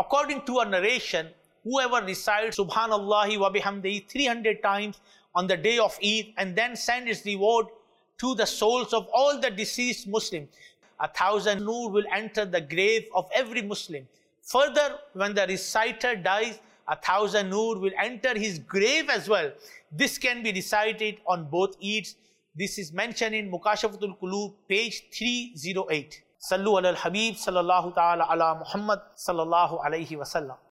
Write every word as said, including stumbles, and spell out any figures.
According to a narration, whoever recites Subhanallahi wa bihamdihi three hundred times on the day of Eid and then sends its reward to the souls of all the deceased Muslims, a thousand noor will enter the grave of every Muslim. Further, when the reciter dies, a thousand noor will enter his grave as well. This can be recited on both Eids. This is mentioned in Mukashafatul Qulub, page three oh eight. Sallu ala al-Habib sallallahu ta'ala ala Muhammad sallallahu alayhi wa sallam.